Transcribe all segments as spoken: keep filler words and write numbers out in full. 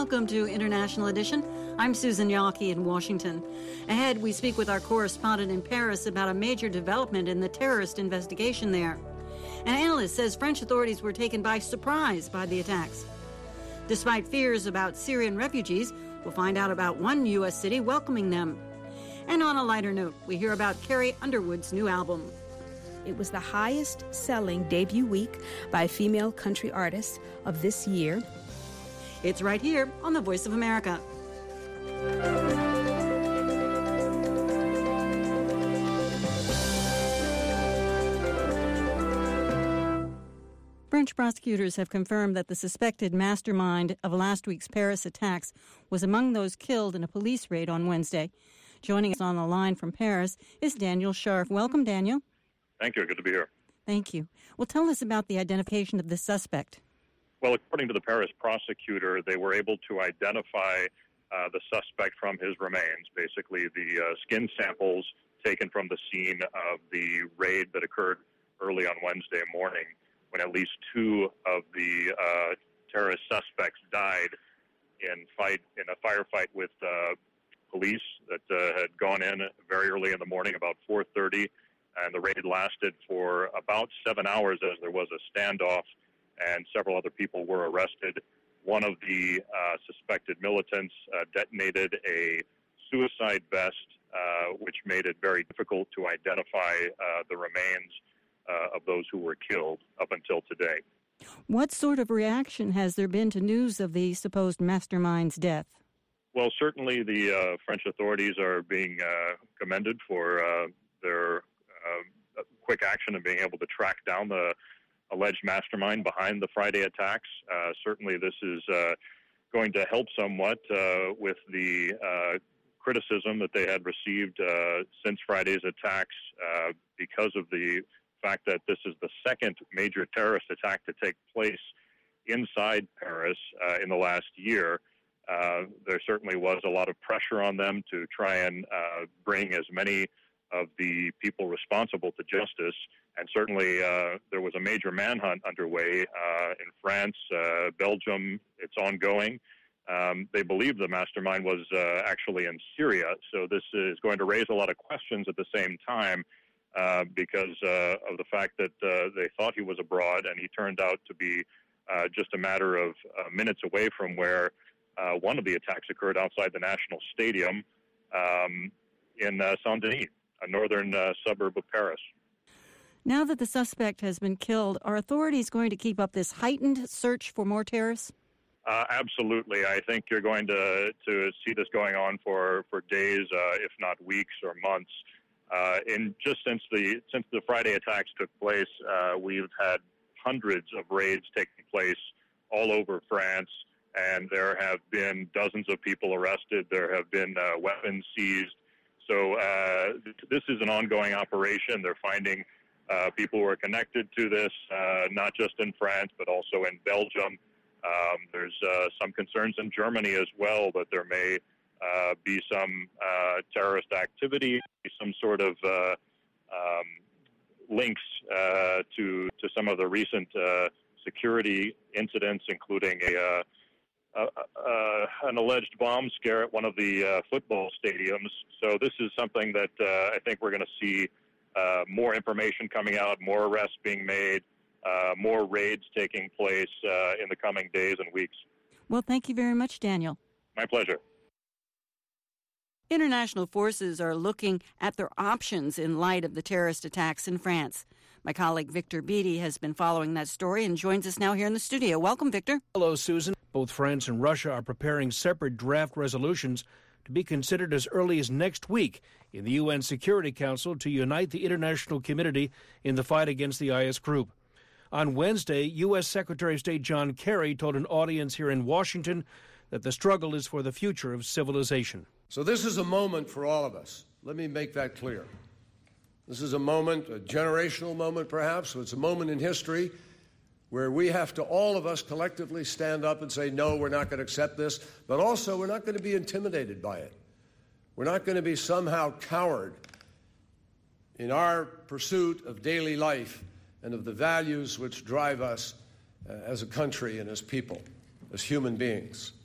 Welcome to International Edition. I'm Susan Yawkey in Washington. Ahead, we speak with our correspondent in Paris about a major development in the terrorist investigation there. An analyst says French authorities were taken by surprise by the attacks. Despite fears about Syrian refugees, we'll find out about one U S city welcoming them. And on a lighter note, we hear about Carrie Underwood's new album. It was the highest-selling debut week by a female country artist of this year. It's right here on The Voice of America. French prosecutors have confirmed that the suspected mastermind of last week's Paris attacks was among those killed in a police raid on Wednesday. Joining us on the line from Paris is Daniel Scharf. Welcome, Daniel. Thank you. Good to be here. Thank you. Well, tell us about the identification of the suspect. Well, according to the Paris prosecutor, they were able to identify uh, the suspect from his remains, basically the uh, skin samples taken from the scene of the raid that occurred early on Wednesday morning, when at least two of the uh, terrorist suspects died in fight in a firefight with uh, police that uh, had gone in very early in the morning, about four thirty. And the raid lasted for about seven hours as there was a standoff, and several other people were arrested. One of the uh, suspected militants uh, detonated a suicide vest, uh, which made it very difficult to identify uh, the remains uh, of those who were killed up until today. What sort of reaction has there been to news of the supposed mastermind's death? Well, certainly the uh, French authorities are being uh, commended for uh, their Uh, quick action and being able to track down the alleged mastermind behind the Friday attacks. Uh, certainly this is uh, going to help somewhat uh, with the uh, criticism that they had received uh, since Friday's attacks uh, because of the fact that this is the second major terrorist attack to take place inside Paris uh, in the last year. Uh, there certainly was a lot of pressure on them to try and uh, bring as many of the people responsible to justice, and certainly uh, there was a major manhunt underway uh, in France, uh, Belgium. It's ongoing. Um, they believe the mastermind was uh, actually in Syria, so this is going to raise a lot of questions at the same time uh, because uh, of the fact that uh, they thought he was abroad, and he turned out to be uh, just a matter of uh, minutes away from where uh, one of the attacks occurred outside the National Stadium um, in uh, Saint-Denis, a northern uh, suburb of Paris. Now that the suspect has been killed, are authorities going to keep up this heightened search for more terrorists? Uh, absolutely. I think you're going to to see this going on for, for days, uh, if not weeks or months. Uh, in just since the since the Friday attacks took place, uh, we've had hundreds of raids taking place all over France, and there have been dozens of people arrested. There have been uh, weapons seized. So uh, this is an ongoing operation. They're finding uh, people who are connected to this, uh, not just in France, but also in Belgium. Um, there's uh, some concerns in Germany as well that there may uh, be some uh, terrorist activity, some sort of uh, um, links uh, to, to some of the recent uh, security incidents, including a uh, Uh, uh, an alleged bomb scare at one of the uh, football stadiums. So this is something that uh, I think we're going to see uh, more information coming out, more arrests being made, uh, more raids taking place uh, in the coming days and weeks. Well, thank you very much, Daniel. My pleasure. International forces are looking at their options in light of the terrorist attacks in France. My colleague Victor Beattie has been following that story and joins us now here in the studio. Welcome, Victor. Hello, Susan. Both France and Russia are preparing separate draft resolutions to be considered as early as next week in the U N Security Council to unite the international community in the fight against the I S group. On Wednesday, U S Secretary of State John Kerry told an audience here in Washington that the struggle is for the future of civilization. So this is a moment for all of us. Let me make that clear. This is a moment, a generational moment perhaps, so it's a moment in history where we have to, all of us collectively, stand up and say, no, we're not going to accept this, but also we're not going to be intimidated by it. We're not going to be somehow coward in our pursuit of daily life and of the values which drive us uh, as a country and as people, as human beings.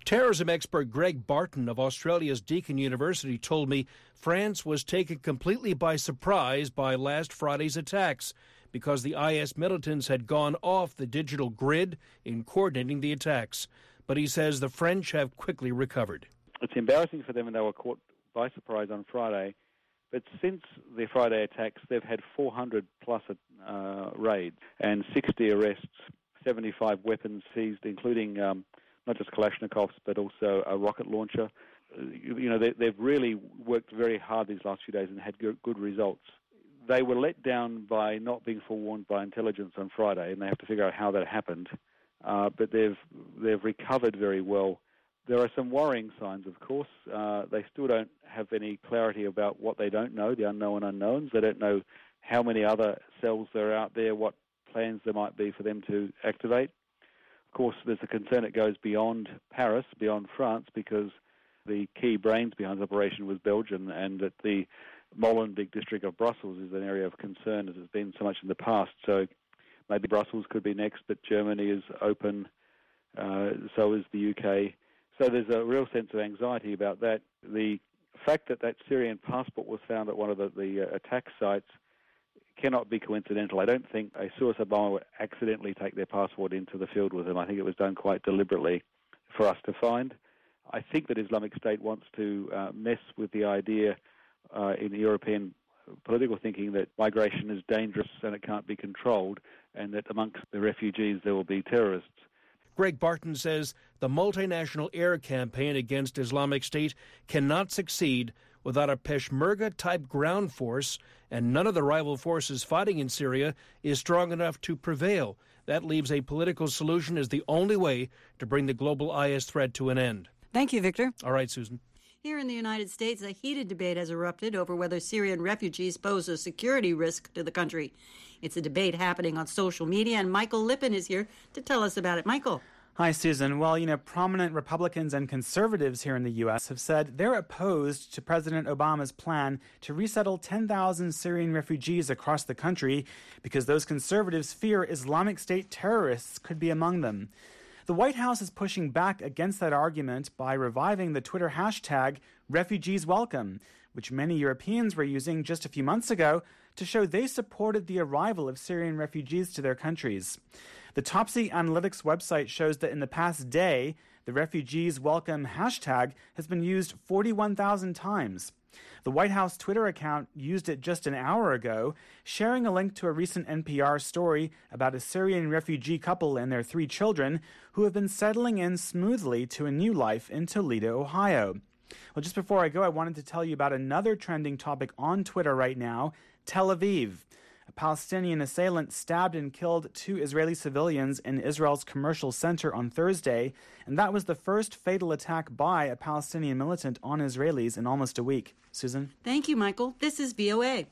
Terrorism expert Greg Barton of Australia's Deakin University told me France was taken completely by surprise by last Friday's attacks because the I S militants had gone off the digital grid in coordinating the attacks. But he says the French have quickly recovered. It's embarrassing for them when they were caught by surprise on Friday. But since the Friday attacks, they've had four hundred plus uh, raids and sixty arrests, seventy-five weapons seized, including um, not just Kalashnikovs, but also a rocket launcher. You, you know, they, they've really worked very hard these last few days and had good, good results. They were let down by not being forewarned by intelligence on Friday, and they have to figure out how that happened. Uh, but they've they've recovered very well. There are some worrying signs, of course. Uh, they still don't have any clarity about what they don't know, the unknown unknowns. They don't know how many other cells there are out there, what plans there might be for them to activate. Of course, there's a concern it goes beyond Paris, beyond France, because the key brains behind the operation was Belgium, and that the Molenbeek district of Brussels is an area of concern, as has been so much in the past. So maybe Brussels could be next, but Germany is open, uh, so is the U K. So there's a real sense of anxiety about that. The fact that that Syrian passport was found at one of the, the uh, attack sites cannot be coincidental. I don't think a suicide bomber would accidentally take their passport into the field with them. I think it was done quite deliberately for us to find. I think that Islamic State wants to uh, mess with the idea uh, in European political thinking that migration is dangerous and it can't be controlled, and that amongst the refugees there will be terrorists. Greg Barton says the multinational air campaign against Islamic State cannot succeed without a Peshmerga-type ground force, and none of the rival forces fighting in Syria is strong enough to prevail. That leaves a political solution as the only way to bring the global I S threat to an end. Thank you, Victor. All right, Susan. Here in the United States, a heated debate has erupted over whether Syrian refugees pose a security risk to the country. It's a debate happening on social media, and Michael Lippin is here to tell us about it. Michael. Hi, Susan. Well, you know, prominent Republicans and conservatives here in the U S have said they're opposed to President Obama's plan to resettle ten thousand Syrian refugees across the country because those conservatives fear Islamic State terrorists could be among them. The White House is pushing back against that argument by reviving the Twitter hashtag RefugeesWelcome, which many Europeans were using just a few months ago to show they supported the arrival of Syrian refugees to their countries. The Topsy Analytics website shows that in the past day, the Refugees Welcome hashtag has been used forty-one thousand times. The White House Twitter account used it just an hour ago, sharing a link to a recent N P R story about a Syrian refugee couple and their three children who have been settling in smoothly to a new life in Toledo, Ohio. Well, just before I go, I wanted to tell you about another trending topic on Twitter right now, Tel Aviv. A Palestinian assailant stabbed and killed two Israeli civilians in Israel's commercial center on Thursday, and that was the first fatal attack by a Palestinian militant on Israelis in almost a week. Susan? Thank you, Michael. This is V O A.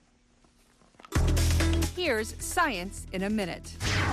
Here's Science in a Minute.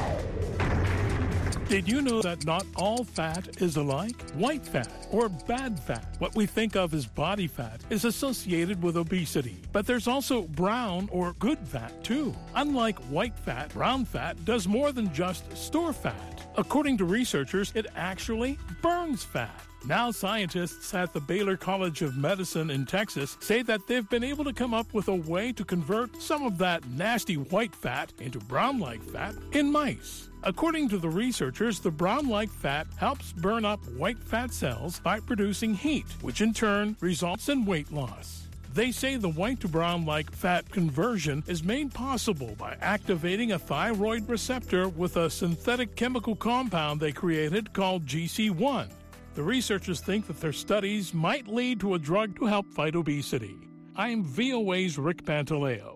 Did you know that not all fat is alike? White fat, or bad fat, what we think of as body fat, is associated with obesity. But there's also brown or good fat, too. Unlike white fat, brown fat does more than just store fat. According to researchers, it actually burns fat. Now scientists at the Baylor College of Medicine in Texas say that they've been able to come up with a way to convert some of that nasty white fat into brown-like fat in mice. According to the researchers, the brown-like fat helps burn up white fat cells by producing heat, which in turn results in weight loss. They say the white to brown-like fat conversion is made possible by activating a thyroid receptor with a synthetic chemical compound they created called G C one. The researchers think that their studies might lead to a drug to help fight obesity. I'm V O A's Rick Pantaleo.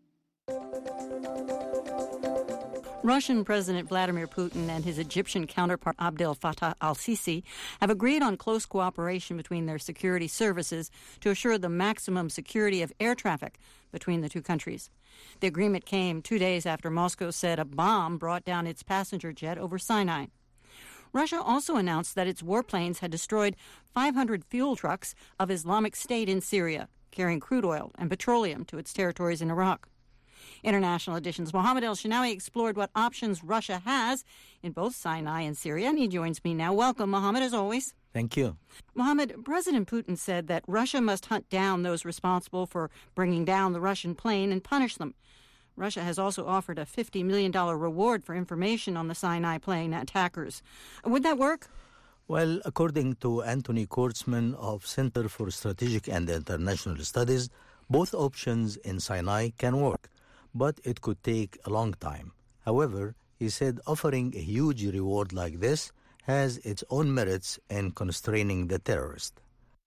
Russian President Vladimir Putin and his Egyptian counterpart Abdel Fattah al-Sisi have agreed on close cooperation between their security services to assure the maximum security of air traffic between the two countries. The agreement came two days after Moscow said a bomb brought down its passenger jet over Sinai. Russia also announced that its warplanes had destroyed five hundred fuel trucks of Islamic State in Syria, carrying crude oil and petroleum to its territories in Iraq. International Edition's Mohammed El-Shinawi explored what options Russia has in both Sinai and Syria, and he joins me now. Welcome, Mohammed, as always. Thank you. Mohammed, President Putin said that Russia must hunt down those responsible for bringing down the Russian plane and punish them. Russia has also offered a fifty million dollars reward for information on the Sinai plane attackers. Would that work? Well, according to Anthony Kurtzman of Center for Strategic and International Studies, both options in Sinai can work, but it could take a long time. However, he said offering a huge reward like this has its own merits in constraining the terrorist.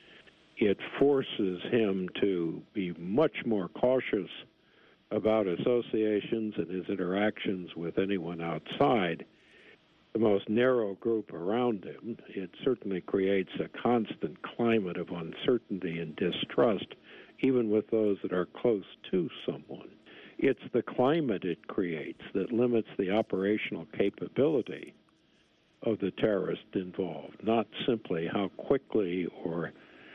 It forces him to be much more cautious about associations and his interactions with anyone outside the most narrow group around him. It certainly creates a constant climate of uncertainty and distrust, even with those that are close to someone. It's the climate it creates that limits the operational capability of the terrorist involved, not simply how quickly or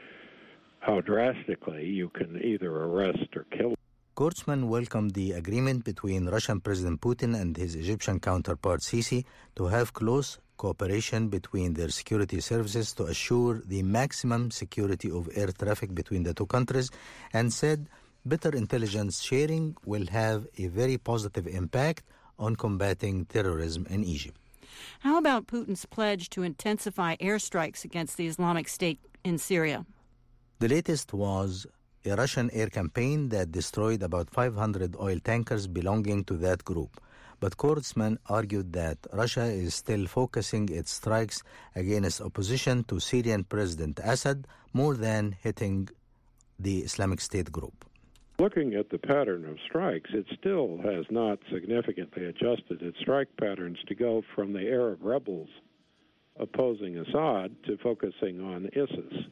how drastically you can either arrest or kill. Kurtzman welcomed the agreement between Russian President Putin and his Egyptian counterpart Sisi to have close cooperation between their security services to assure the maximum security of air traffic between the two countries, and said better intelligence sharing will have a very positive impact on combating terrorism in Egypt. How about Putin's pledge to intensify airstrikes against the Islamic State in Syria? The latest was a Russian air campaign that destroyed about five hundred oil tankers belonging to that group. But Kurtzman argued that Russia is still focusing its strikes against opposition to Syrian President Assad more than hitting the Islamic State group. Looking at the pattern of strikes, it still has not significantly adjusted its strike patterns to go from the Arab rebels opposing Assad to focusing on ISIS.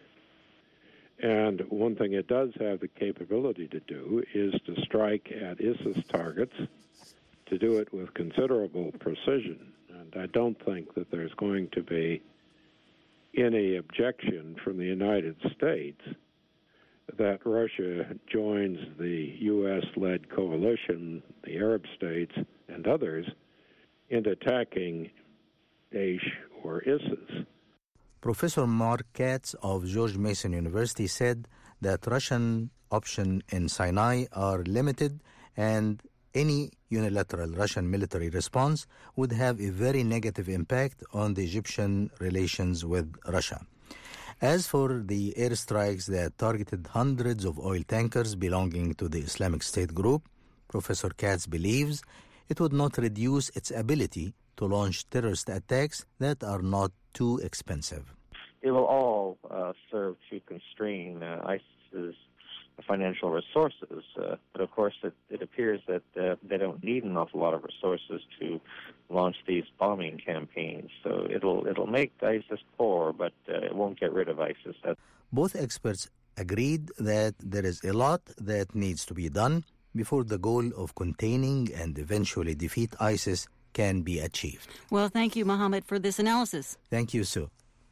And one thing it does have the capability to do is to strike at ISIS targets, to do it with considerable precision. And I don't think that there's going to be any objection from the United States that Russia joins the U S-led coalition, the Arab states and others, in attacking Daesh or ISIS. Professor Mark Katz of George Mason University said that Russian options in Sinai are limited and any unilateral Russian military response would have a very negative impact on the Egyptian relations with Russia. As for the airstrikes that targeted hundreds of oil tankers belonging to the Islamic State group, Professor Katz believes it would not reduce its ability to launch terrorist attacks that are not too expensive. It will all uh, serve to constrain uh, ISIS's financial resources. Uh, but of course, it, it appears that uh, they don't need an awful lot of resources to launch these bombing campaigns. So it'll it'll make ISIS poor, but uh, it won't get rid of ISIS. That's Both experts agreed that there is a lot that needs to be done before the goal of containing and eventually defeat ISIS can be achieved. Well, thank you, Mohammed, for this analysis. Thank you, Sue.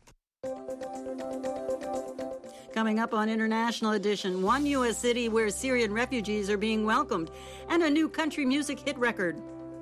Coming up on International Edition, one U S city where Syrian refugees are being welcomed, and a new country music hit record.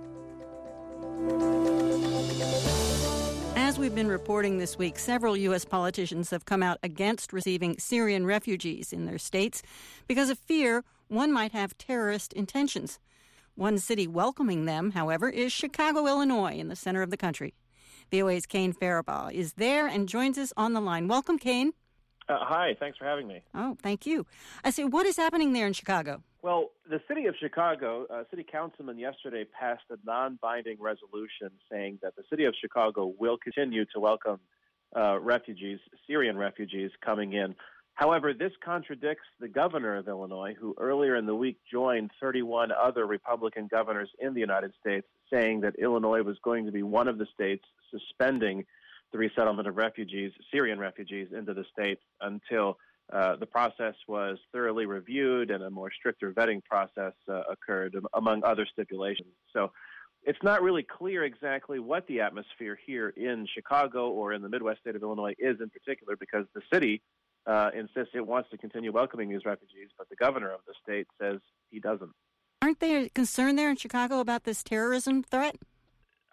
As we've been reporting this week, several U S politicians have come out against receiving Syrian refugees in their states because of fear one might have terrorist intentions. One city welcoming them, however, is Chicago, Illinois, in the center of the country. V O A's Kane Faribaugh is there and joins us on the line. Welcome, Kane. Uh, hi, thanks for having me. Oh, thank you. I say, what is happening there in Chicago? Well, the city of Chicago, uh, city councilman yesterday passed a non-binding resolution saying that the city of Chicago will continue to welcome uh, refugees, Syrian refugees coming in. However, this contradicts the governor of Illinois, who earlier in the week joined thirty-one other Republican governors in the United States, saying that Illinois was going to be one of the states suspending the resettlement of refugees, Syrian refugees, into the state until uh, the process was thoroughly reviewed and a more stricter vetting process uh, occurred, among other stipulations. So it's not really clear exactly what the atmosphere here in Chicago or in the Midwest state of Illinois is in particular, because the city uh, insists it wants to continue welcoming these refugees, but the governor of the state says he doesn't. Aren't they concerned there in Chicago about this terrorism threat?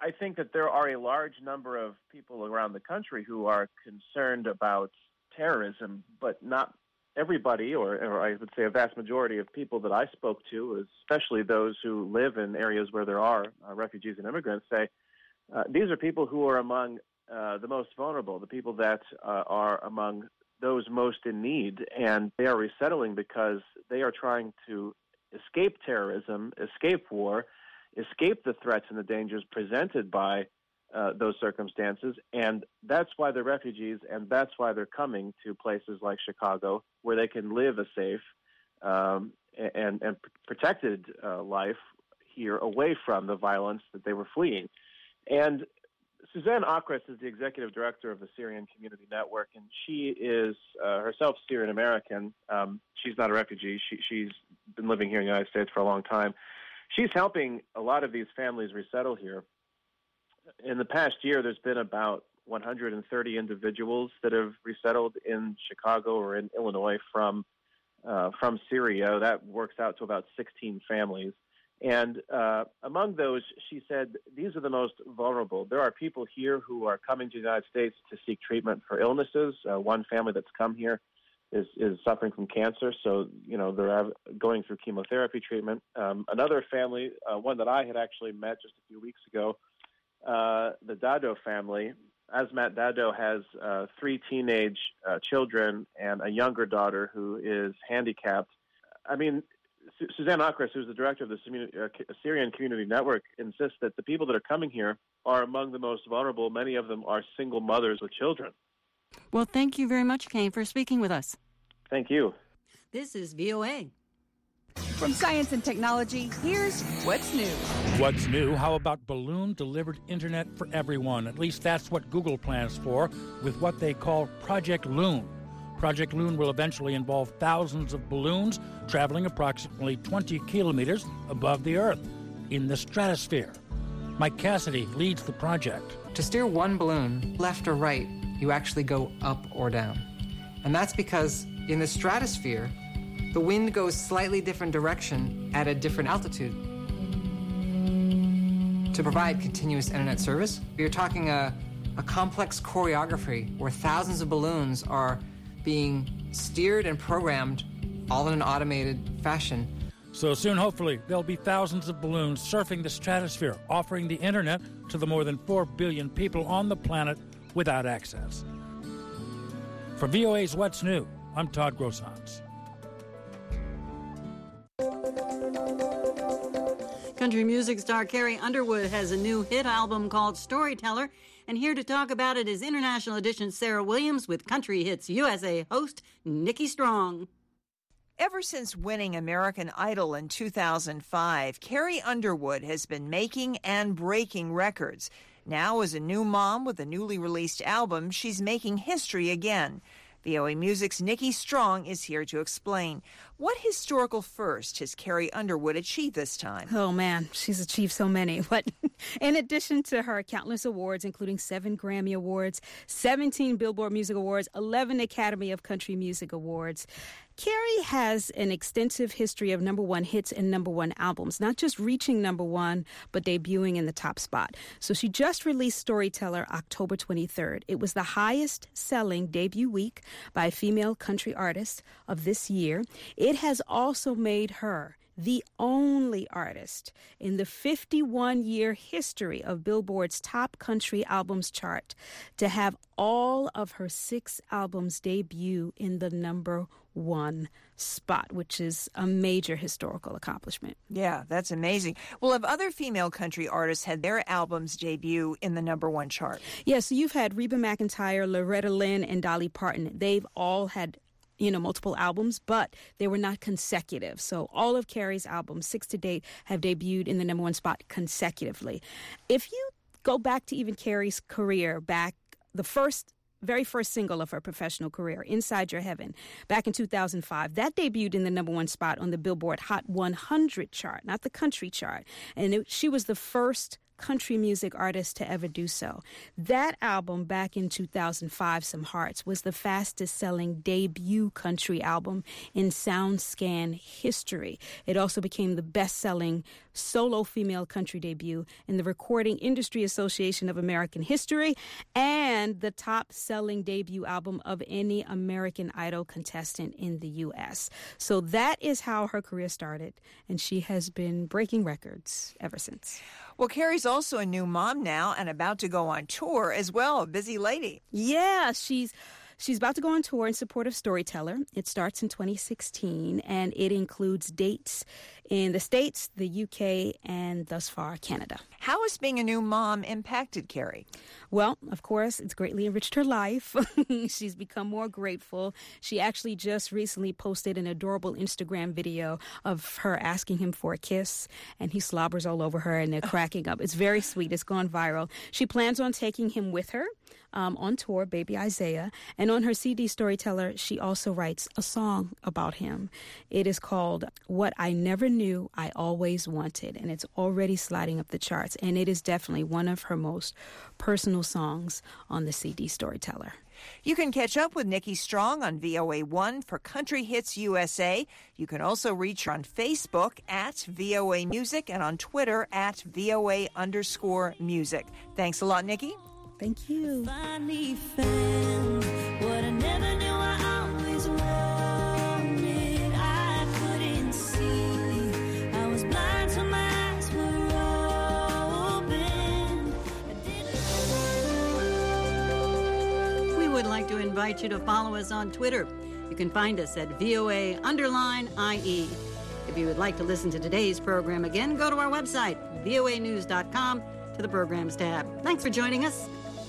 I think that there are a large number of people around the country who are concerned about terrorism, but not everybody, or, or I would say a vast majority of people that I spoke to, especially those who live in areas where there are uh, refugees and immigrants, say uh, these are people who are among uh, the most vulnerable, the people that uh, are among those most in need, and they are resettling because they are trying to escape terrorism, escape war, escape the threats and the dangers presented by uh, those circumstances, and that's why they're refugees, and that's why they're coming to places like Chicago, where they can live a safe um, and, and protected uh, life here, away from the violence that they were fleeing. And Suzanne Akres is the executive director of the Syrian Community Network, and she is uh, herself Syrian American. Um, she's not a refugee. She, she's been living here in the United States for a long time. She's helping a lot of these families resettle here. In the past year, there's been about one hundred thirty individuals that have resettled in Chicago or in Illinois from uh, from Syria. That works out to about sixteen families. And uh, among those, she said, these are the most vulnerable. There are people here who are coming to the United States to seek treatment for illnesses. Uh, one family that's come here is, is suffering from cancer, so, you know, they're going through chemotherapy treatment. Um, another family, uh, one that I had actually met just a few weeks ago, uh, the Dado family. Azmat Dado has uh, three teenage uh, children and a younger daughter who is handicapped. I mean, Suzanne Akres, who's the director of the Syrian Community Network, insists that the people that are coming here are among the most vulnerable. Many of them are single mothers with children. Well, thank you very much, Kane, for speaking with us. Thank you. This is V O A. From Science and Technology, here's What's New. What's new? How about balloon-delivered internet for everyone? At least that's what Google plans for with what they call Project Loon. Project Loon will eventually involve thousands of balloons traveling approximately twenty kilometers above the Earth in the stratosphere. Mike Cassidy leads the project. To steer one balloon left or right, you actually go up or down. And that's because in the stratosphere, the wind goes slightly different direction at a different altitude. To provide continuous internet service, you're talking a, a complex choreography where thousands of balloons are being steered and programmed all in an automated fashion. So soon, hopefully, there'll be thousands of balloons surfing the stratosphere, offering the internet to the more than four billion people on the planet without access. For V O A's What's New, I'm Todd Grossans. Country music star Carrie Underwood has a new hit album called Storyteller, and here to talk about it is International Edition Sarah Williams with Country Hits U S A host Nikki Strong. Ever since winning American Idol in two thousand five, Carrie Underwood has been making and breaking records. Now, as a new mom with a newly released album, she's making history again. V O A Music's Nikki Strong is here to explain. What historical first has Carrie Underwood achieved this time? Oh, man, she's achieved so many. But in addition to her countless awards, including seven Grammy Awards, seventeen Billboard Music Awards, eleven Academy of Country Music Awards, Carrie has an extensive history of number one hits and number one albums, not just reaching number one, but debuting in the top spot. So she just released Storyteller October twenty-third. It was the highest selling debut week by a female country artist of this year. It has also made her the only artist in the fifty-one-year history of Billboard's Top Country Albums chart to have all of her six albums debut in the number one spot, which is a major historical accomplishment. Yeah, that's amazing. Well, have other female country artists had their albums debut in the number one chart? Yes, yeah, so you've had Reba McEntire, Loretta Lynn, and Dolly Parton. They've all had you know, multiple albums, but they were not consecutive. So all of Carrie's albums, six to date, have debuted in the number one spot consecutively. If you go back to even Carrie's career, back the first, very first single of her professional career, Inside Your Heaven, back in two thousand five, that debuted in the number one spot on the Billboard Hot one hundred chart, not the country chart. And it, she was the first country music artist to ever do so. That album back in two thousand five, Some Hearts, was the fastest-selling debut country album in SoundScan history. It also became the best-selling solo female country debut in the Recording Industry Association of American history and the top-selling debut album of any American Idol contestant in the U S. So that is how her career started, and she has been breaking records ever since. Well, Carrie's also a new mom now and about to go on tour as well. A busy lady. Yeah, she's she's about to go on tour in support of Storyteller. It starts in twenty sixteen, and it includes dates in the States, the U K, and thus far, Canada. How has being a new mom impacted Carrie? Well, of course, it's greatly enriched her life. She's become more grateful. She actually just recently posted an adorable Instagram video of her asking him for a kiss, and he slobbers all over her, and they're cracking up. It's very sweet. It's gone viral. She plans on taking him with her um, on tour, Baby Isaiah, and on her C D Storyteller, she also writes a song about him. It is called What I Never Knew I Always Wanted, and it's already sliding up the charts, and it is definitely one of her most personal songs on the C D Storyteller. You can catch up with Nikki Strong on V O A one for Country Hits U S A. You can also reach her on Facebook at V O A Music and on Twitter at V O A underscore music. Thanks a lot, Nikki. Thank you. Finally found what I never knew I always wanted. I couldn't see. I was blind, so my eyes were open. We would like to invite you to follow us on Twitter. You can find us at V O A underline I E. If you would like to listen to today's program again, go to our website, V O A news dot com, to the Programs tab. Thanks for joining us.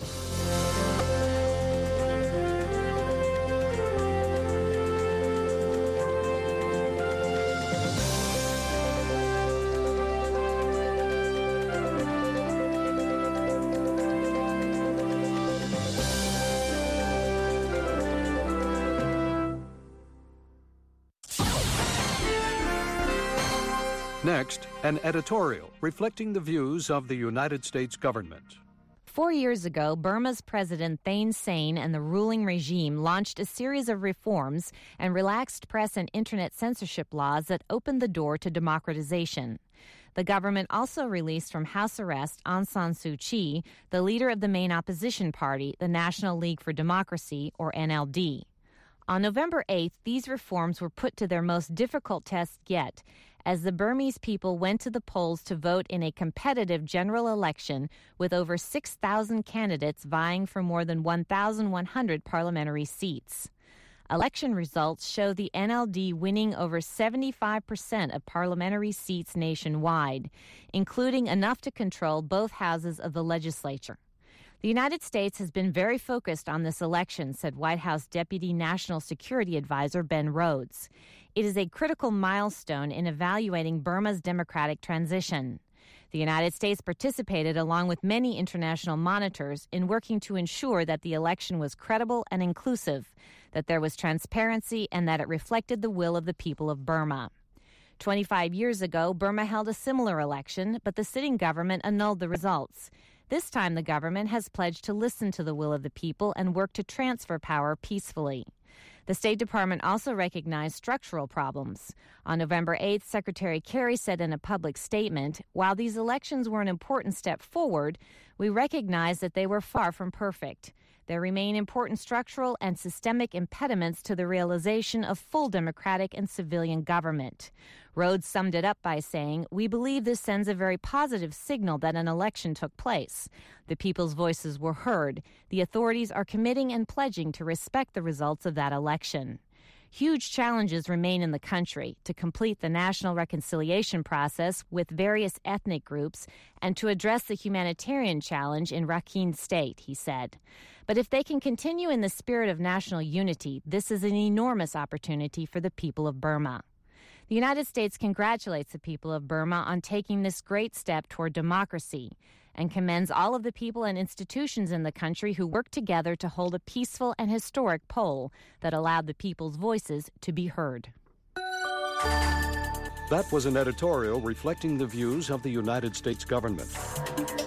Next, an editorial reflecting the views of the United States government. Four years ago, Burma's President Thein Sein and the ruling regime launched a series of reforms and relaxed press and internet censorship laws that opened the door to democratization. The government also released from house arrest Aung San Suu Kyi, the leader of the main opposition party, the National League for Democracy, or N L D. On November eighth, these reforms were put to their most difficult test yet, as the Burmese people went to the polls to vote in a competitive general election with over six thousand candidates vying for more than one thousand one hundred parliamentary seats. Election results show the N L D winning over seventy-five percent of parliamentary seats nationwide, including enough to control both houses of the legislature. The United States has been very focused on this election, said White House Deputy National Security Advisor Ben Rhodes. It is a critical milestone in evaluating Burma's democratic transition. The United States participated, along with many international monitors, in working to ensure that the election was credible and inclusive, that there was transparency, and that it reflected the will of the people of Burma. Twenty-five years ago, Burma held a similar election, but the sitting government annulled the results. This time, the government has pledged to listen to the will of the people and work to transfer power peacefully. The State Department also recognized structural problems. On November eighth, Secretary Kerry said in a public statement, "While these elections were an important step forward, we recognize that they were far from perfect. There remain important structural and systemic impediments to the realization of full democratic and civilian government." Rhodes summed it up by saying, "We believe this sends a very positive signal that an election took place. The people's voices were heard. The authorities are committing and pledging to respect the results of that election." Huge challenges remain in the country to complete the national reconciliation process with various ethnic groups and to address the humanitarian challenge in Rakhine State, he said. But if they can continue in the spirit of national unity, this is an enormous opportunity for the people of Burma. The United States congratulates the people of Burma on taking this great step toward democracy and commends all of the people and institutions in the country who worked together to hold a peaceful and historic poll that allowed the people's voices to be heard. That was an editorial reflecting the views of the United States government.